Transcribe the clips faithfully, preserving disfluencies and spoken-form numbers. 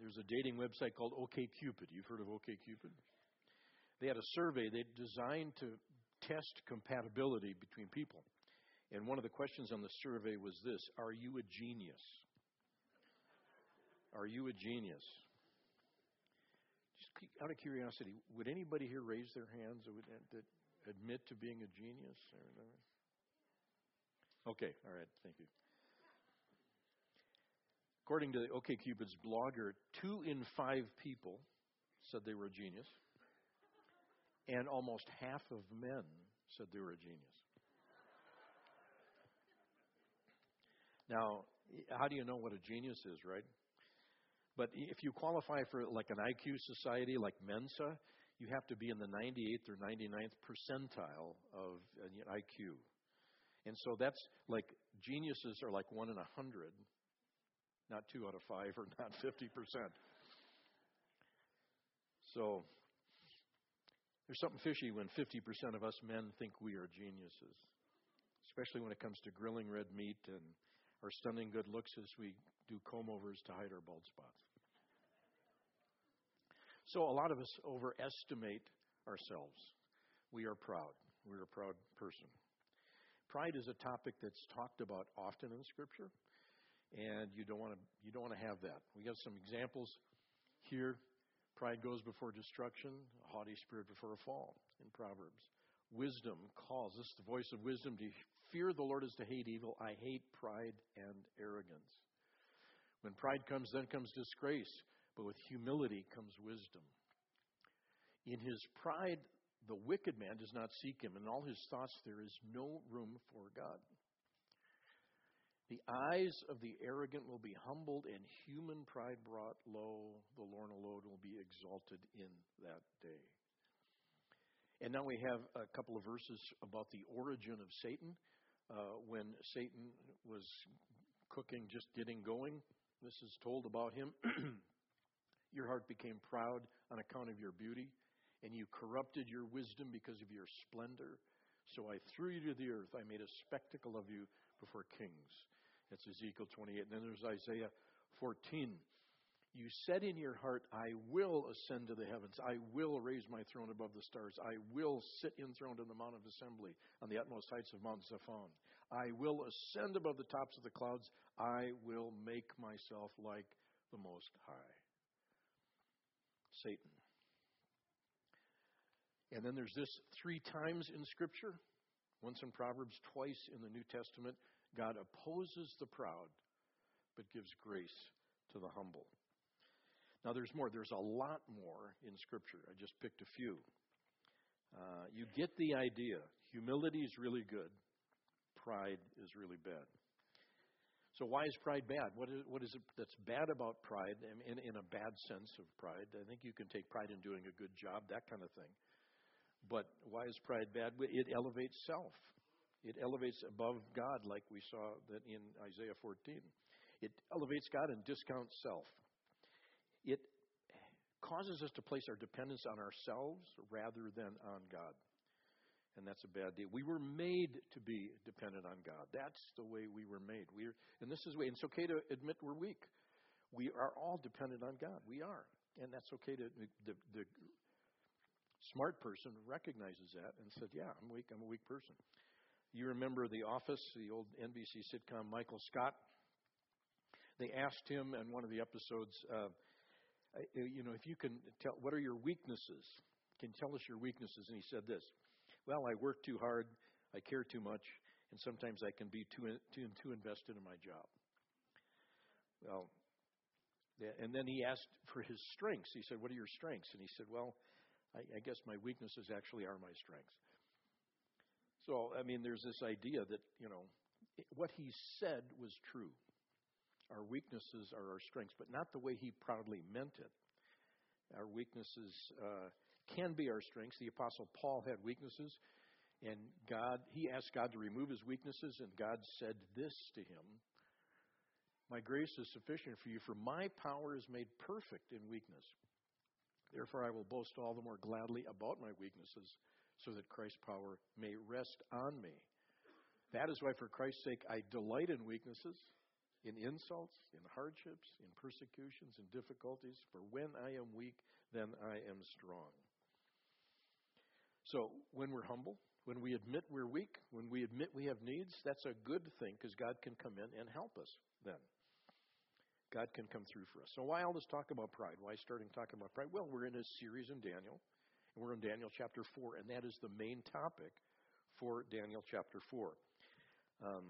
there's a dating website called OkCupid. You've heard of OkCupid? They had a survey they designed to test compatibility between people. And one of the questions on the survey was this: are you a genius? Are you a genius? Just out of curiosity, would anybody here raise their hands that, would, that admit to being a genius? Okay, all right, thank you. According to the OkCupid's blogger, two in five people said they were a genius, and almost half of men said they were a genius. Now, how do you know what a genius is, right? But if you qualify for like an I Q society like Mensa, you have to be in the ninety-eighth or ninety-ninth percentile of an I Q. And so that's like geniuses are like one in a hundred, not two out of five or not fifty percent. So there's something fishy when fifty percent of us men think we are geniuses, especially when it comes to grilling red meat and our stunning good looks as we do comb-overs to hide our bald spots. So a lot of us overestimate ourselves. We are proud. We're a proud person. Pride is a topic that's talked about often in Scripture, and you don't want to you don't want to have that. We have some examples here. Pride goes before destruction, a haughty spirit before a fall in Proverbs. Wisdom calls us, the voice of wisdom, to fear the Lord is to hate evil. I hate pride and arrogance. When pride comes, then comes disgrace, but with humility comes wisdom. In his pride, the wicked man does not seek him. In all his thoughts, there is no room for God. The eyes of the arrogant will be humbled, and human pride brought low. The Lord alone will be exalted in that day. And now we have a couple of verses about the origin of Satan. Uh, when Satan was cooking, just getting going, this is told about him. Your heart became proud on account of your beauty, and you corrupted your wisdom because of your splendor. So I threw you to the earth. I made a spectacle of you before kings. That's Ezekiel twenty-eight. And then there's Isaiah fourteen. You said in your heart, I will ascend to the heavens. I will raise my throne above the stars. I will sit enthroned on the mount of assembly on the utmost heights of Mount Zaphon. I will ascend above the tops of the clouds. I will make myself like the Most High. Satan. And then there's this three times in Scripture, once in Proverbs, twice in the New Testament. God opposes the proud, but gives grace to the humble. Now, there's more. There's a lot more in Scripture. I just picked a few. Uh, you get the idea. Humility is really good. Pride is really bad. So why is pride bad? What is, what is it that's bad about pride, in, in a bad sense of pride? I think you can take pride in doing a good job, that kind of thing. But why is pride bad? It elevates self. It elevates above God, like we saw that in Isaiah fourteen. It elevates God and discounts self. It causes us to place our dependence on ourselves rather than on God. And that's a bad deal. We were made to be dependent on God. That's the way we were made. We're, and this is the way. And it's okay to admit we're weak. We are all dependent on God. We are. And that's okay to, the, the smart person recognizes that and said, yeah, I'm weak. I'm a weak person. You remember The Office, the old N B C sitcom, Michael Scott? They asked him in one of the episodes, uh, you know, if you can tell, what are your weaknesses? Can you tell us your weaknesses? And he said this: well, I work too hard, I care too much, and sometimes I can be too too, too invested in my job. Well, and then he asked for his strengths. He said, what are your strengths? And he said, well, I, I guess my weaknesses actually are my strengths. So, I mean, there's this idea that, you know, what he said was true. Our weaknesses are our strengths, but not the way he proudly meant it. Our weaknesses uh, can be our strengths. The Apostle Paul had weaknesses, and God, he asked God to remove his weaknesses, and God said this to him: my grace is sufficient for you, for my power is made perfect in weakness. Therefore, I will boast all the more gladly about my weaknesses, so that Christ's power may rest on me. That is why, for Christ's sake, I delight in weaknesses, in insults, in hardships, in persecutions, in difficulties. For when I am weak, then I am strong. So when we're humble, when we admit we're weak, when we admit we have needs, that's a good thing because God can come in and help us then. God can come through for us. So why all this talk about pride? Why starting talking about pride? Well, we're in a series in Daniel, and we're in Daniel chapter four, and that is the main topic for Daniel chapter four. Um,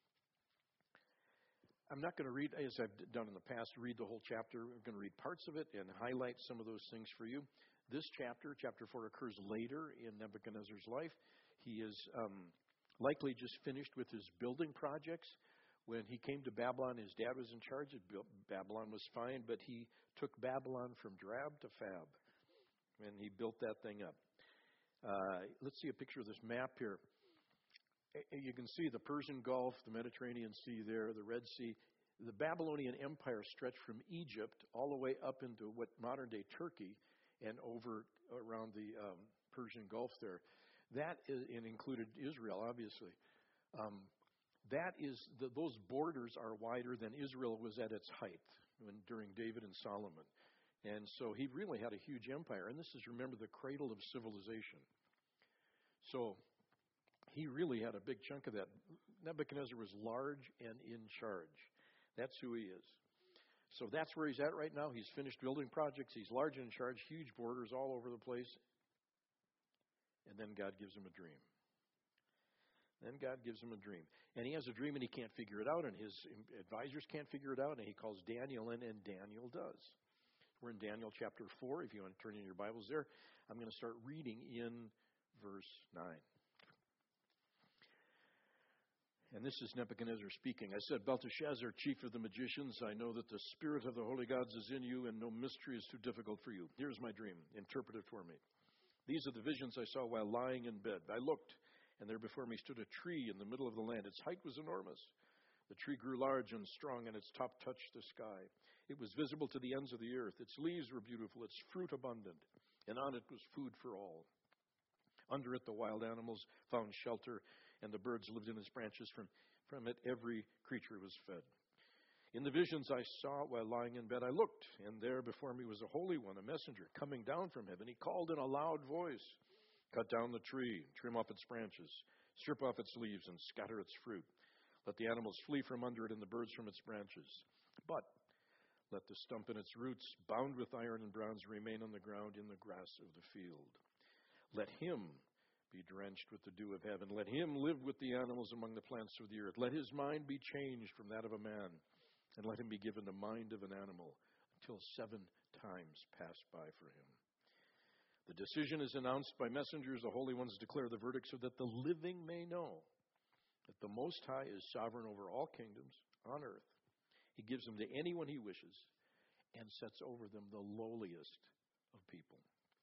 I'm not going to read, as I've done in the past, read the whole chapter. I'm going to read parts of it and highlight some of those things for you. This chapter, chapter four, occurs later in Nebuchadnezzar's life. He is um, likely just finished with his building projects. When he came to Babylon, his dad was in charge. Babylon was fine, but he took Babylon from drab to fab, and he built that thing up. Uh, let's see a picture of this map here. You can see the Persian Gulf, the Mediterranean Sea there, the Red Sea. The Babylonian Empire stretched from Egypt all the way up into what modern-day Turkey and over around the um, Persian Gulf there. That is, and included Israel, obviously. Um, that is, the, those borders are wider than Israel was at its height when, during David and Solomon. And so he really had a huge empire. And this is, remember, the cradle of civilization. So he really had a big chunk of that. Nebuchadnezzar was large and in charge. That's who he is. So that's where he's at right now. He's finished building projects. He's large and in charge, huge borders all over the place. And then God gives him a dream. Then God gives him a dream. And he has a dream and he can't figure it out, and his advisors can't figure it out, and he calls Daniel in, and Daniel does. We're in Daniel chapter four. If you want to turn in your Bibles there, I'm going to start reading in verse nine. And this is Nebuchadnezzar speaking. I said, Belteshazzar, chief of the magicians, I know that the spirit of the holy gods is in you, and no mystery is too difficult for you. Here's my dream. Interpret it for me. These are the visions I saw while lying in bed. I looked, and there before me stood a tree in the middle of the land. Its height was enormous. The tree grew large and strong, and its top touched the sky. It was visible to the ends of the earth. Its leaves were beautiful, its fruit abundant, and on it was food for all. Under it the wild animals found shelter, and the birds lived in its branches. From, from it every creature was fed. In the visions I saw while lying in bed, I looked, and there before me was a holy one, a messenger, coming down from heaven. He called in a loud voice, cut down the tree, trim off its branches, strip off its leaves, and scatter its fruit. Let the animals flee from under it and the birds from its branches. But let the stump and its roots, bound with iron and bronze, remain on the ground in the grass of the field. Let him be drenched with the dew of heaven. Let him live with the animals among the plants of the earth. Let his mind be changed from that of a man, and let him be given the mind of an animal until seven times pass by for him. The decision is announced by messengers. The holy ones declare the verdict so that the living may know that the Most High is sovereign over all kingdoms on earth. He gives them to anyone he wishes and sets over them the lowliest of people.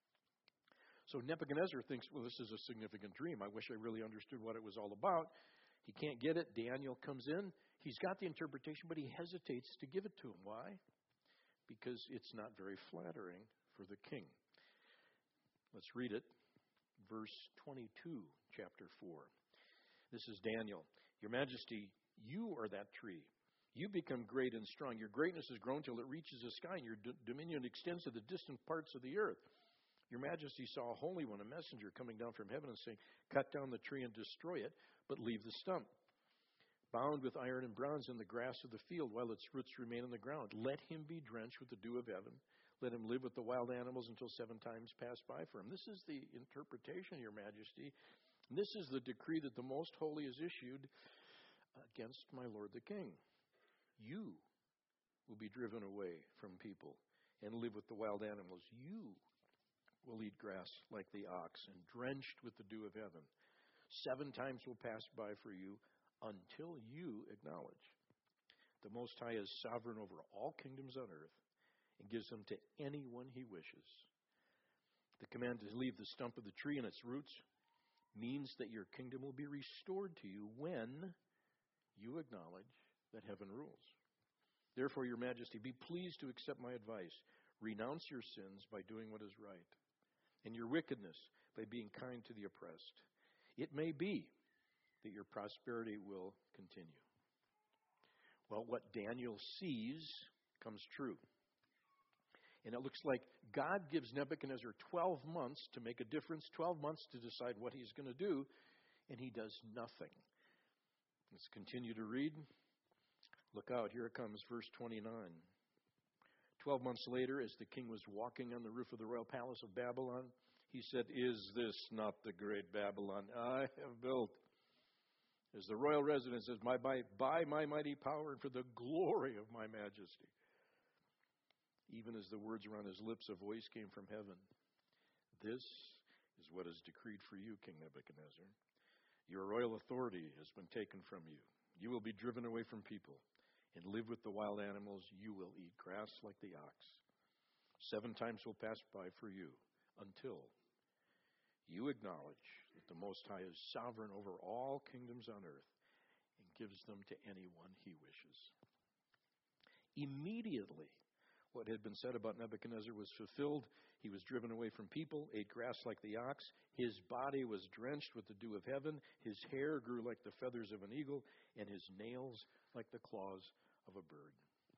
So Nebuchadnezzar thinks, well, this is a significant dream. I wish I really understood what it was all about. He can't get it. Daniel comes in. He's got the interpretation, but he hesitates to give it to him. Why? Because it's not very flattering for the king. Let's read it. Verse twenty-two, chapter four. This is Daniel. Your Majesty, you are that tree. You become great and strong. Your greatness has grown till it reaches the sky, and your d- dominion extends to the distant parts of the earth. Your Majesty saw a holy one, a messenger, coming down from heaven and saying, cut down the tree and destroy it, but leave the stump, bound with iron and bronze in the grass of the field, while its roots remain in the ground. Let him be drenched with the dew of heaven. Let him live with the wild animals until seven times pass by for him. This is the interpretation, Your Majesty. This is the decree that the Most Holy has issued against my lord the king. You will be driven away from people and live with the wild animals. You will eat grass like the ox, and drenched with the dew of heaven. Seven times will pass by for you until you acknowledge the Most High is sovereign over all kingdoms on earth and gives them to anyone he wishes. The command to leave the stump of the tree and its roots means that your kingdom will be restored to you when you acknowledge that heaven rules. Therefore, Your Majesty, be pleased to accept my advice. Renounce your sins by doing what is right, and your wickedness by being kind to the oppressed. It may be that your prosperity will continue. Well, what Daniel sees comes true. And it looks like God gives Nebuchadnezzar twelve months to make a difference, twelve months to decide what he's going to do, and he does nothing. Let's continue to read. Look out, here it comes, verse twenty-nine. Twelve months later, as the king was walking on the roof of the royal palace of Babylon, he said, "Is this not the great Babylon I have built as the royal residence is my, by, by my mighty power and for the glory of my majesty?" Even as the words were on his lips, a voice came from heaven. "This is what is decreed for you, King Nebuchadnezzar. Your royal authority has been taken from you. You will be driven away from people and live with the wild animals. You will eat grass like the ox. Seven times will pass by for you until you acknowledge that the Most High is sovereign over all kingdoms on earth and gives them to anyone he wishes." Immediately, what had been said about Nebuchadnezzar was fulfilled. He was driven away from people, ate grass like the ox. His body was drenched with the dew of heaven. His hair grew like the feathers of an eagle, and his nails like the claws of a bird.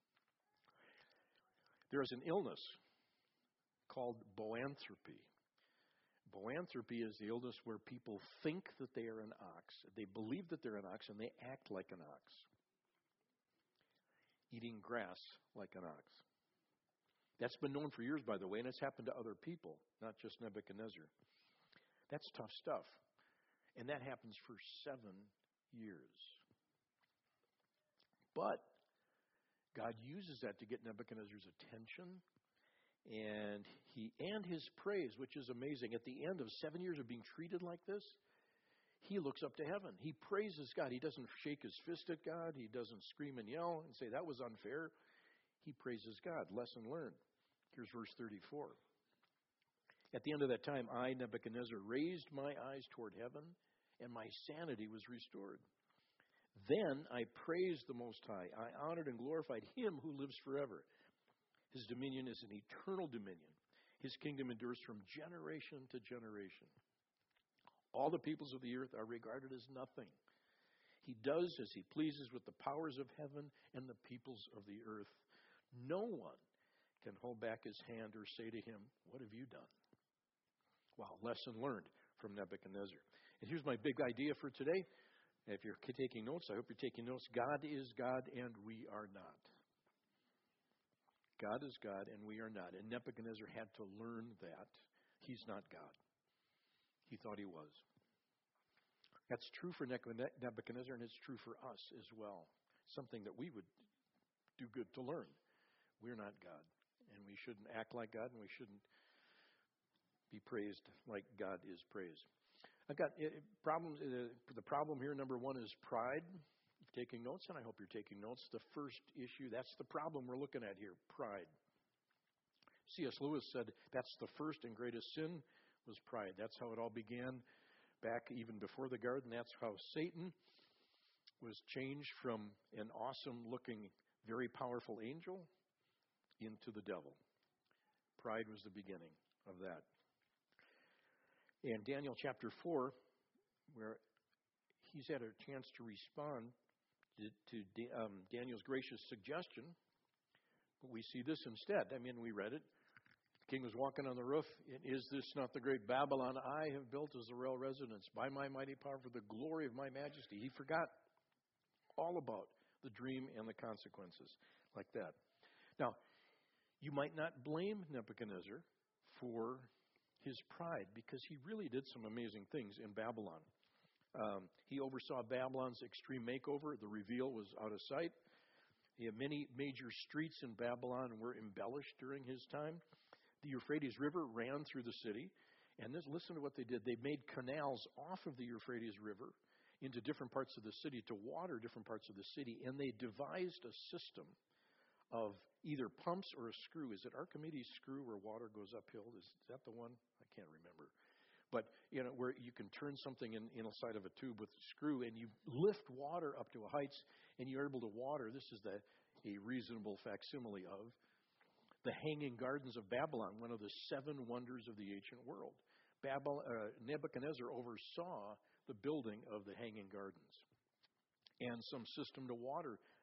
There is an illness called boanthropy. Boanthropy is the illness where people think that they are an ox. They believe that they're an ox, and they act like an ox. Eating grass like an ox. That's been known for years, by the way, and it's happened to other people, not just Nebuchadnezzar. That's tough stuff. And that happens for seven years. But God uses that to get Nebuchadnezzar's attention and he and his praise, which is amazing. At the end of seven years of being treated like this, he looks up to heaven. He praises God. He doesn't shake his fist at God. He doesn't scream and yell and say, "That was unfair." He praises God. Lesson learned. Here's verse thirty-four. "At the end of that time, I, Nebuchadnezzar, raised my eyes toward heaven, and my sanity was restored. Then I praised the Most High. I honored and glorified him who lives forever. His dominion is an eternal dominion. His kingdom endures from generation to generation. All the peoples of the earth are regarded as nothing. He does as he pleases with the powers of heaven and the peoples of the earth. No one can hold back his hand or say to him, 'What have you done?'" Wow, lesson learned from Nebuchadnezzar. And here's my big idea for today. If you're taking notes, I hope you're taking notes. God is God and we are not. God is God and we are not. And Nebuchadnezzar had to learn that. He's not God. He thought he was. That's true for Nebuchadnezzar, and it's true for us as well. Something that we would do good to learn. We're not God. And we shouldn't act like God, and we shouldn't be praised like God is praised. I've got uh, problems. Uh, the problem here, number one, is pride. You're taking notes, and I hope you're taking notes. The first issue, that's the problem we're looking at here, pride. C S Lewis said that's the first and greatest sin was pride. That's how it all began back even before the garden. That's how Satan was changed from an awesome-looking, very powerful angel into the devil. Pride was the beginning of that. And Daniel chapter four, where he's had a chance to respond to, to um, Daniel's gracious suggestion, but we see this instead. I mean, we read it. The king was walking on the roof. Is this not the great Babylon I have built as a royal residence by my mighty power for the glory of my majesty? He forgot all about the dream and the consequences like that. Now, you might not blame Nebuchadnezzar for his pride because he really did some amazing things in Babylon. Um, he oversaw Babylon's extreme makeover. The reveal was out of sight. He had many major streets in Babylon were embellished during his time. The Euphrates River ran through the city. And this, listen to what they did. They made canals off of the Euphrates River into different parts of the city to water different parts of the city. And they devised a system of either pumps or a screw. Is it Archimedes' screw where water goes uphill? Is that the one? I can't remember. But, you know, where you can turn something in, inside of a tube with a screw and you lift water up to a heights and you're able to water. This is the, a reasonable facsimile of the Hanging Gardens of Babylon, one of the seven wonders of the ancient world. Babylon, uh, Nebuchadnezzar oversaw the building of the Hanging Gardens and some system to water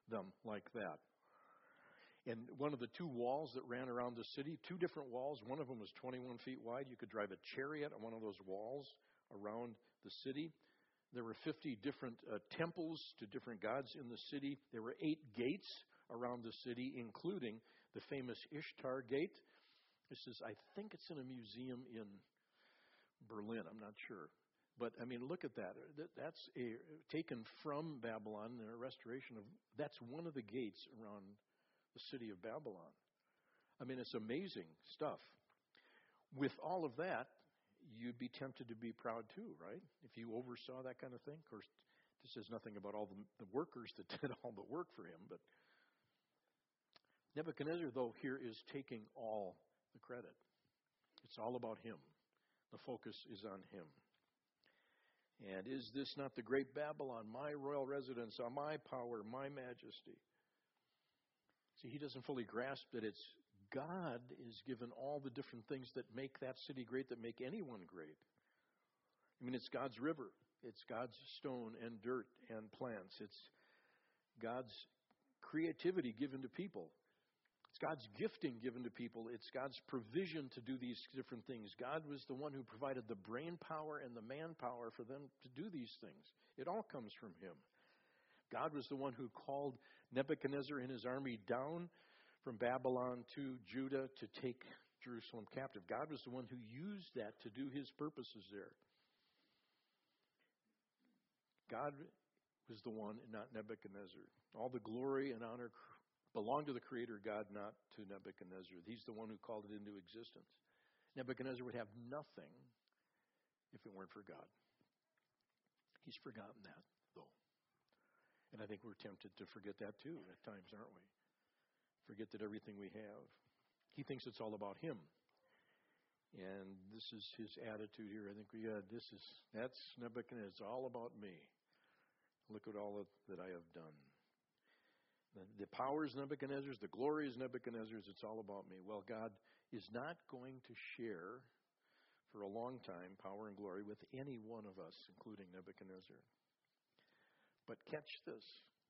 them like that. And one of the two walls that ran around the city, two different walls, one of them was twenty-one feet wide. You could drive a chariot on one of those walls around the city. There were fifty different uh, temples to different gods in the city. There were eight gates around the city, including the famous Ishtar Gate. This is, I think it's in a museum in Berlin. I'm not sure. But, I mean, look at that. That's a, taken from Babylon and a restoration of, that's one of the gates around the city of Babylon. I mean, it's amazing stuff. With all of that, you'd be tempted to be proud too, right? If you oversaw that kind of thing. Of course, this says nothing about all the, the workers that did all the work for him. But Nebuchadnezzar, though, here is taking all the credit. It's all about him. The focus is on him. And is this not the great Babylon, my royal residence, my power, my majesty? See, he doesn't fully grasp that it's God is given all the different things that make that city great, that make anyone great. I mean, it's God's river. It's God's stone and dirt and plants. It's God's creativity given to people. It's God's gifting given to people. It's God's provision to do these different things. God was the one who provided the brain power and the manpower for them to do these things. It all comes from him. God was the one who called Nebuchadnezzar and his army down from Babylon to Judah to take Jerusalem captive. God was the one who used that to do his purposes there. God was the one, not Nebuchadnezzar. All the glory and honor belong to the Creator God, not to Nebuchadnezzar. He's the one who called it into existence. Nebuchadnezzar would have nothing if it weren't for God. He's forgotten that, though. And I think we're tempted to forget that too at times, aren't we? Forget that everything we have. He thinks it's all about him. And this is his attitude here. I think we got this is that's Nebuchadnezzar. It's all about me. Look at all that I have done. The, the power is Nebuchadnezzar's. The glory is Nebuchadnezzar's. It's all about me. Well, God is not going to share for a long time power and glory with any one of us, including Nebuchadnezzar. But catch this.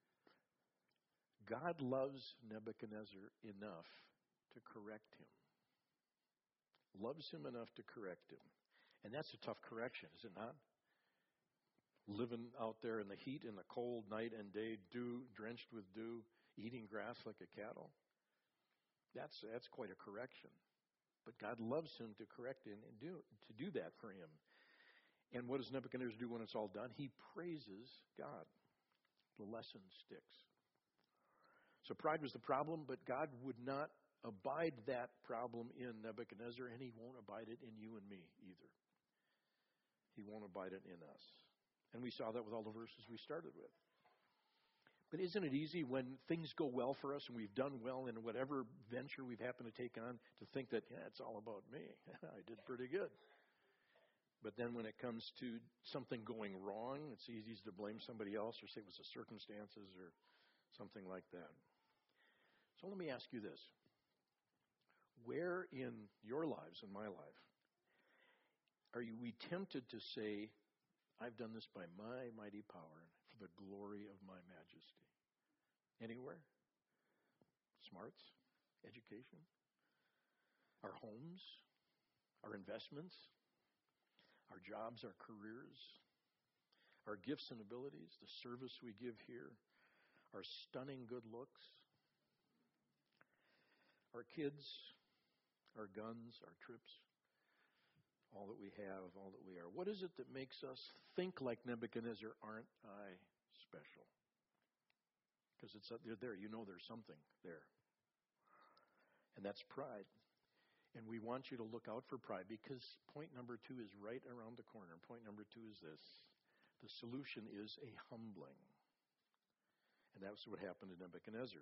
God loves Nebuchadnezzar enough to correct him. Loves him enough to correct him. And that's a tough correction, is it not? Living out there in the heat and the cold, night and day, dew, drenched with dew, eating grass like a cattle. That's that's quite a correction. But God loves him to correct him and do to do that for him. And what does Nebuchadnezzar do when it's all done? He praises God. The lesson sticks. So pride was the problem, but God would not abide that problem in Nebuchadnezzar, and he won't abide it in you and me either. He won't abide it in us. And we saw that with all the verses we started with. But isn't it easy when things go well for us and we've done well in whatever venture we've happened to take on to think that, yeah, it's all about me. I did pretty good. But then when it comes to something going wrong, it's easy to blame somebody else or say it was the circumstances or something like that. So let me ask you this. Where in your lives, in my life, are you, we tempted to say, I've done this by my mighty power for the glory of my majesty? Anywhere? Smarts? Education? Our homes? Our investments? Our jobs, our careers? Our gifts and abilities? The service we give here? Our stunning good looks? Our kids? Our guns? Our trips? All that we have, all that we are. What is it that makes us think like Nebuchadnezzar? Aren't I special? Because it's they're there. You know there's something there. And that's pride. And we want you to look out for pride because point number two is right around the corner. Point number two is this. The solution is a humbling. And that's what happened to Nebuchadnezzar.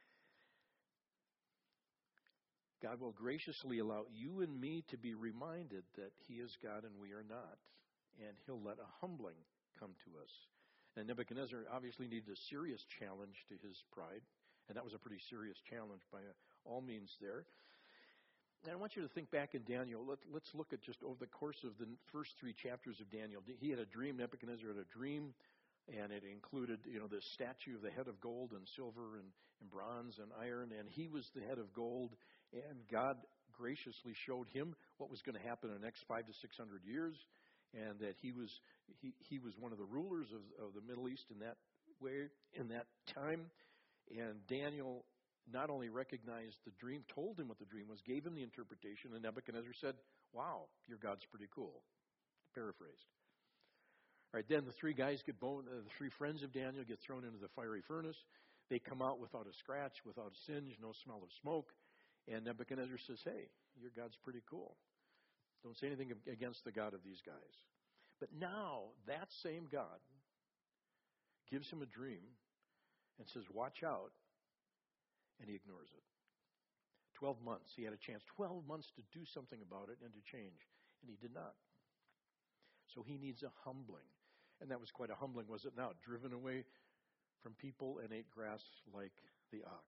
God will graciously allow you and me to be reminded that he is God and we are not. And he'll let a humbling come to us. And Nebuchadnezzar obviously needed a serious challenge to his pride. And that was a pretty serious challenge by all means there. And I want you to think back in Daniel. Let, let's look at just over the course of the first three chapters of Daniel. He had a dream. Nebuchadnezzar had a dream. And it included, you know, the statue of the head of gold and silver and, and bronze and iron. And he was the head of gold. And God graciously showed him what was going to happen in the next five to six hundred years. And that he was he, he was one of the rulers of, of the Middle East in that way, in that time. And Daniel not only recognized the dream, told him what the dream was, gave him the interpretation. And Nebuchadnezzar said, wow, your God's pretty cool. Paraphrased. All right, then the three guys get bone, uh, the three friends of Daniel get thrown into the fiery furnace. They come out without a scratch, without a singe, no smell of smoke. And Nebuchadnezzar says, hey, your God's pretty cool. Don't say anything against the God of these guys. But now that same God gives him a dream and says, watch out. And he ignores it. Twelve months, he had a chance. Twelve months to do something about it and to change. And he did not. So he needs a humbling. And that was quite a humbling, was it not? Driven away from people and ate grass like the ox.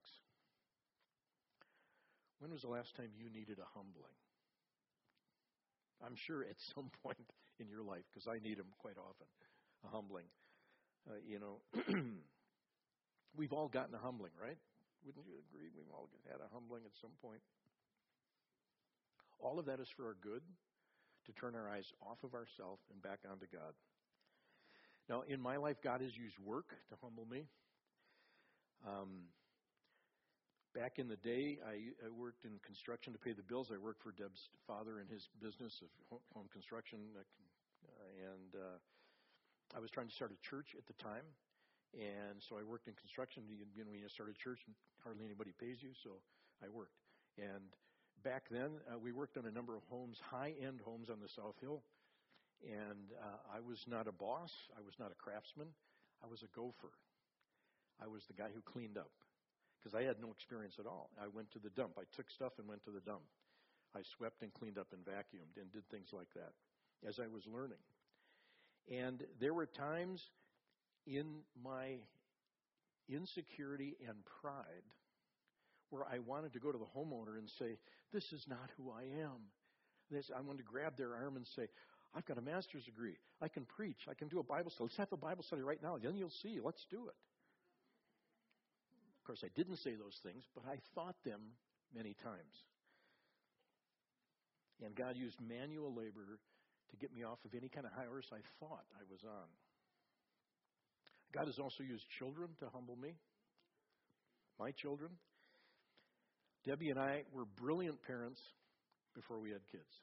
When was the last time you needed a humbling? I'm sure at some point in your life, because I need them quite often, a humbling. Uh, you know, we've all gotten a humbling, right? Wouldn't you agree? We've all had a humbling at some point. All of that is for our good, to turn our eyes off of ourselves and back onto God. Now, in my life, God has used work to humble me. Um, back in the day, I, I worked in construction to pay the bills. I worked for Deb's father in his business of home construction, uh, and uh, I was trying to start a church at the time. And so I worked in construction. You know, when you start a church, hardly anybody pays you, so I worked. And back then, uh, we worked on a number of homes, high-end homes on the South Hill. And uh, I was not a boss. I was not a craftsman. I was a gopher. I was the guy who cleaned up because I had no experience at all. I went to the dump. I took stuff and went to the dump. I swept and cleaned up and vacuumed and did things like that as I was learning. And there were times in my insecurity and pride where I wanted to go to the homeowner and say, this is not who I am. This, I wanted to grab their arm and say, I've got a master's degree. I can preach. I can do a Bible study. Let's have a Bible study right now. Then you'll see. Let's do it. Of course, I didn't say those things, but I thought them many times. And God used manual labor to get me off of any kind of high horse I thought I was on. God has also used children to humble me. My children. Debbie and I were brilliant parents before we had kids.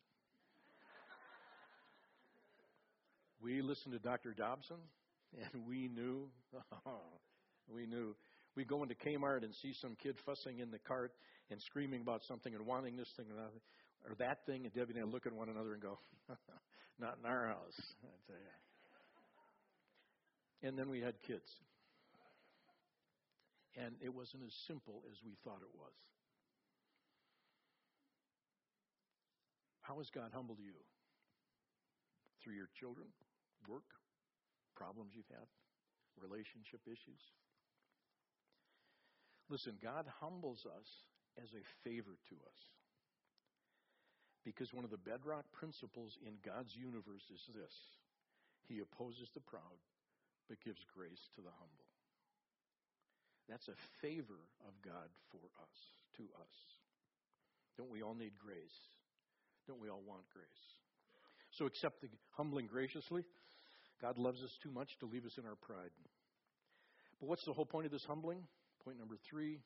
We listened to Doctor Dobson, and we knew, we knew. We go into Kmart and see some kid fussing in the cart and screaming about something and wanting this thing or that, or that thing, and Debbie and I look at one another and go, not in our house, I tell you. And then we had kids. And it wasn't as simple as we thought it was. How has God humbled you? Through your children, work, problems you've had, relationship issues? Listen, God humbles us as a favor to us. Because one of the bedrock principles in God's universe is this: He opposes the proud, but gives grace to the humble. That's a favor of God for us, to us. Don't we all need grace? Don't we all want grace? So accept the humbling graciously. God loves us too much to leave us in our pride. But what's the whole point of this humbling? Point number three,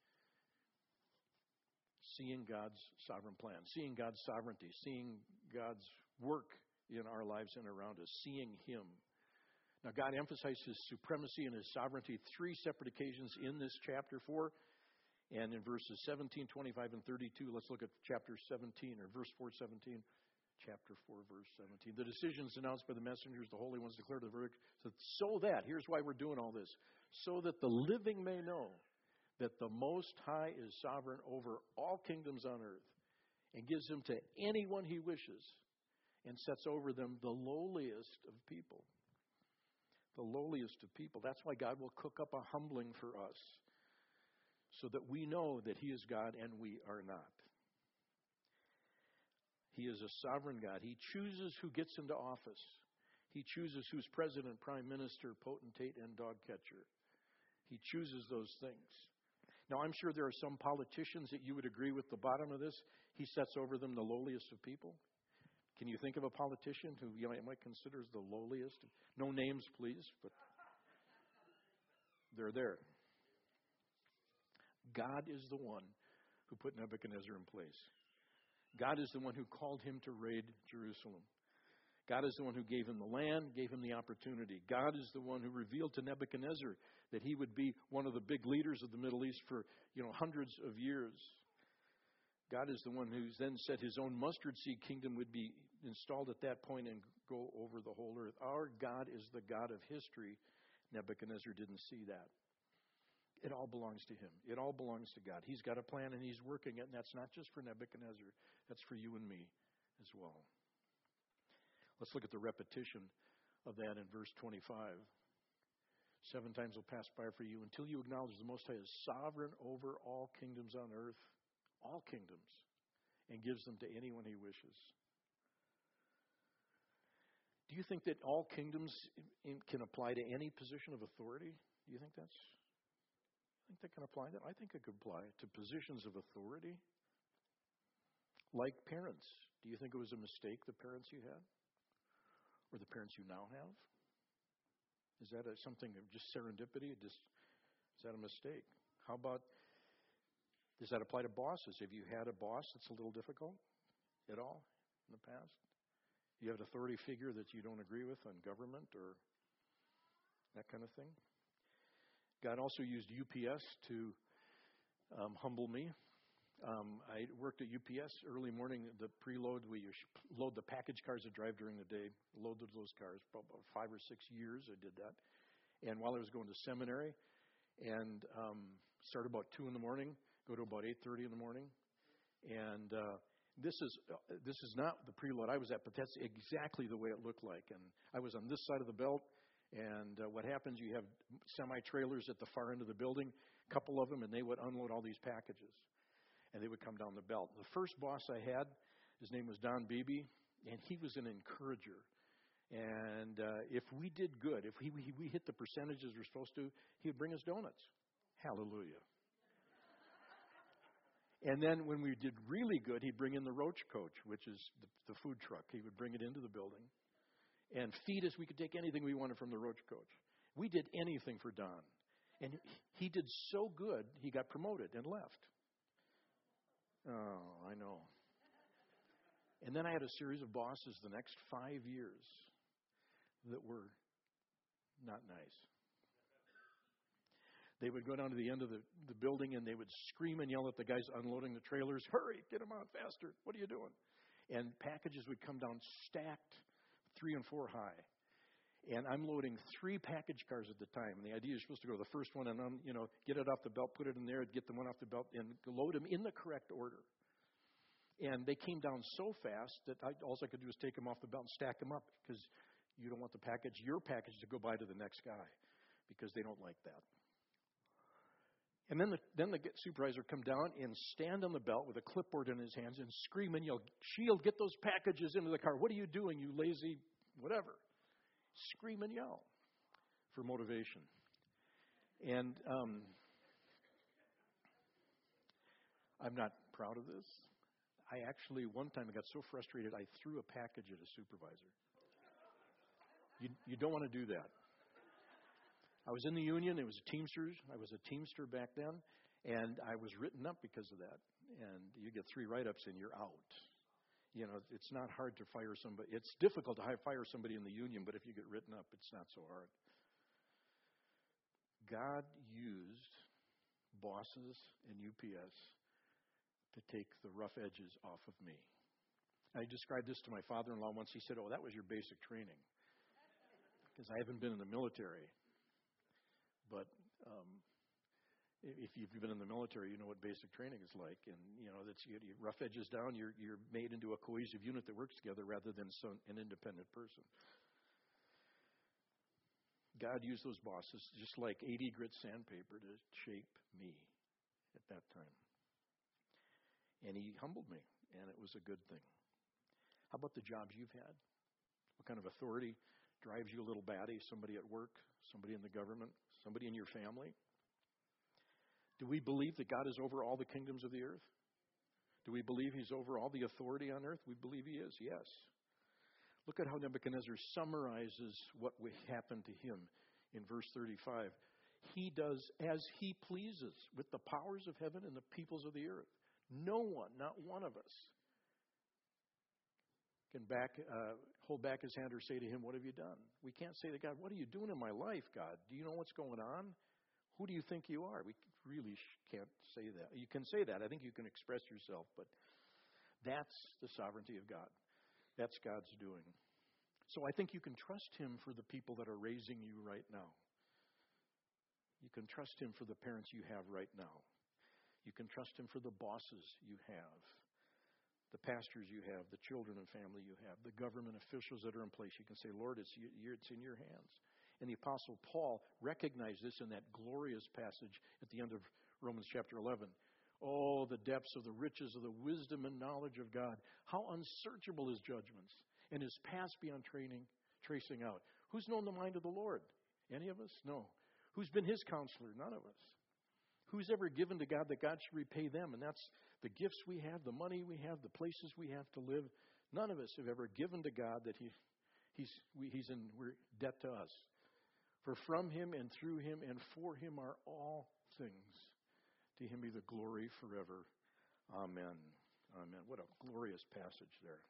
seeing God's sovereign plan, seeing God's sovereignty, seeing God's work in our lives and around us, seeing Him. Now, God emphasized His supremacy and His sovereignty three separate occasions in this chapter four. And in verses seventeen, twenty-five, and thirty-two, let's look at chapter seventeen, or verse four, seventeen. Chapter four, verse seventeen. The decisions announced by the messengers, the holy ones declared the verdict. So that, here's why we're doing all this, so that the living may know that the Most High is sovereign over all kingdoms on earth and gives them to anyone He wishes and sets over them the lowliest of people. The lowliest of people. That's why God will cook up a humbling for us, so that we know that He is God and we are not. He is a sovereign God. He chooses who gets into office. He chooses who's president, prime minister, potentate, and dog catcher. He chooses those things. Now, I'm sure there are some politicians that you would agree with the bottom of this. He sets over them the lowliest of people. Can you think of a politician who you might consider as the lowliest? No names, please, but they're there. God is the one who put Nebuchadnezzar in place. God is the one who called him to raid Jerusalem. God is the one who gave him the land, gave him the opportunity. God is the one who revealed to Nebuchadnezzar that he would be one of the big leaders of the Middle East for, you know, hundreds of years. God is the one who then said his own mustard seed kingdom would be installed at that point and go over the whole earth. Our God is the God of history. Nebuchadnezzar didn't see that. It all belongs to him. It all belongs to God. He's got a plan and he's working it, and that's not just for Nebuchadnezzar. That's for you and me as well. Let's look at the repetition of that in verse twenty-five. Seven times will pass by for you until you acknowledge the Most High is sovereign over all kingdoms on earth, all kingdoms, and gives them to anyone he wishes. Do you think that all kingdoms can apply to any position of authority? Do you think that's, I think that can apply to that? I think it could apply to positions of authority. Like parents. Do you think it was a mistake, the parents you had? Or the parents you now have? Is that a, something of just serendipity? Just, is that a mistake? How about, does that apply to bosses? Have you had a boss that's a little difficult at all in the past? You have an authority figure that you don't agree with on government or that kind of thing? God also used U P S to um, humble me. Um, I worked at U P S early morning, the preload. We load the package cars that drive during the day, loaded those cars. For about five or six years I did that. And while I was going to seminary, and um, start about two in the morning, go to about eight thirty in the morning. And uh, this is uh, this is not the preload I was at, but that's exactly the way it looked like. And I was on this side of the belt. And uh, what happens, you have semi-trailers at the far end of the building, a couple of them, and they would unload all these packages. And they would come down the belt. The first boss I had, his name was Don Beebe, and he was an encourager. And uh, if we did good, if we, we, we hit the percentages we're supposed to, he would bring us donuts. Hallelujah. And then when we did really good, he'd bring in the Roach Coach, which is the, the food truck. He would bring it into the building and feed us. We could take anything we wanted from the Roach Coach. We did anything for Don. And he did so good, he got promoted and left. Oh, I know. And then I had a series of bosses the next five years that were not nice. They would go down to the end of the, the building and they would scream and yell at the guys unloading the trailers, "Hurry, get them out faster. What are you doing?" And packages would come down stacked three and four high. And I'm loading three package cars at the time. And the idea is supposed to go to the first one and, um, you know, get it off the belt, put it in there, get the one off the belt, and load them in the correct order. And they came down so fast that I, all I could do was take them off the belt and stack them up because you don't want the package, your package, to go by to the next guy because they don't like that. And then the, then the supervisor come down and stand on the belt with a clipboard in his hands and scream and yell, "Shield, get those packages into the car. What are you doing, you lazy whatever?" Scream and yell for motivation. And um, I'm not proud of this. I actually, one time I got so frustrated, I threw a package at a supervisor. You, you don't want to do that. I was in the union. It was a Teamsters. I was a Teamster back then. And I was written up because of that. And you get three write-ups and you're out. You know, it's not hard to fire somebody. It's difficult to fire somebody in the union, but if you get written up, it's not so hard. God used bosses and U P S to take the rough edges off of me. I described this to my father-in-law once. He said, "Oh, that was your basic training." Because I haven't been in the military. But um, if you've been in the military, you know what basic training is like. And, you know, that's you, you rough edges down, you're, you're made into a cohesive unit that works together rather than some, an independent person. God used those bosses just like eighty grit sandpaper to shape me at that time. And he humbled me, and it was a good thing. How about the jobs you've had? What kind of authority drives you a little batty, somebody at work, somebody in the government, somebody in your family? Do we believe that God is over all the kingdoms of the earth? Do we believe he's over all the authority on earth? We believe he is, yes. Look at how Nebuchadnezzar summarizes what happened to him in verse thirty-five. He does as he pleases with the powers of heaven and the peoples of the earth. No one, not one of us, can back, uh, hold back his hand or say to him, what have you done? We can't say to God, what are you doing in my life, God? Do you know what's going on? Who do you think you are? We really can't say that. You can say that. I think you can express yourself, but that's the sovereignty of God. That's God's doing. So I think you can trust him for the people that are raising you right now. You can trust him for the parents you have right now. You can trust him for the bosses you have, the pastors you have, the children and family you have, the government officials that are in place. You can say, Lord, it's, it's in your hands. And the Apostle Paul recognized this in that glorious passage at the end of Romans chapter eleven. Oh, the depths of the riches of the wisdom and knowledge of God. How unsearchable his judgments and his paths beyond training, tracing out. Who's known the mind of the Lord? Any of us? No. Who's been his counselor? None of us. Who's ever given to God that God should repay them? And that's the gifts we have, the money we have, the places we have to live. None of us have ever given to God that he, he's, we, he's in we're debt to us. For from him and through him and for him are all things. To him be the glory forever. Amen. Amen. What a glorious passage there.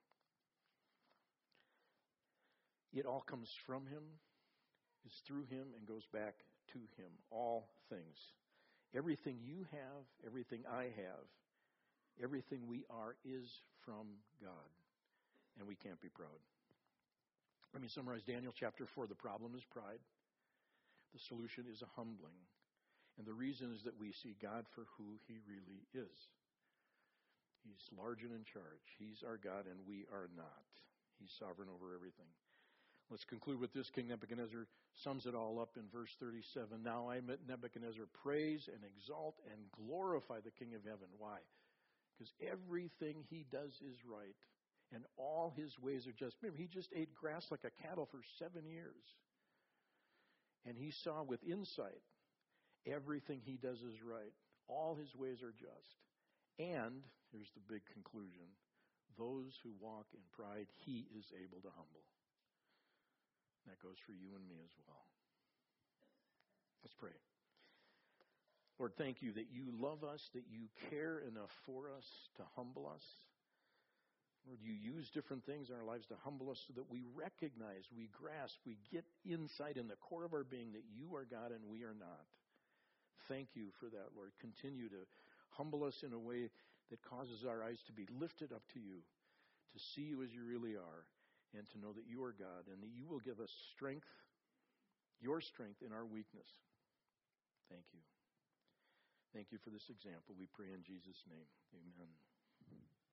It all comes from him, is through him, and goes back to him. All things. Everything you have, everything I have, everything we are is from God. And we can't be proud. Let me summarize Daniel chapter four. The problem is pride. The solution is a humbling. And the reason is that we see God for who he really is. He's large and in charge. He's our God and we are not. He's sovereign over everything. Let's conclude with this. King Nebuchadnezzar sums it all up in verse thirty-seven. Now I, Nebuchadnezzar, praise and exalt and glorify the King of heaven. Why? Because everything he does is right. And all his ways are just. Remember, he just ate grass like a cattle for seven years. And he saw with insight everything he does is right. All his ways are just. And, here's the big conclusion, those who walk in pride, he is able to humble. That goes for you and me as well. Let's pray. Lord, thank you that you love us, that you care enough for us to humble us. Lord, you use different things in our lives to humble us so that we recognize, we grasp, we get insight in the core of our being that you are God and we are not. Thank you for that, Lord. Continue to humble us in a way that causes our eyes to be lifted up to you, to see you as you really are, and to know that you are God and that you will give us strength, your strength in our weakness. Thank you. Thank you for this example. We pray in Jesus' name. Amen.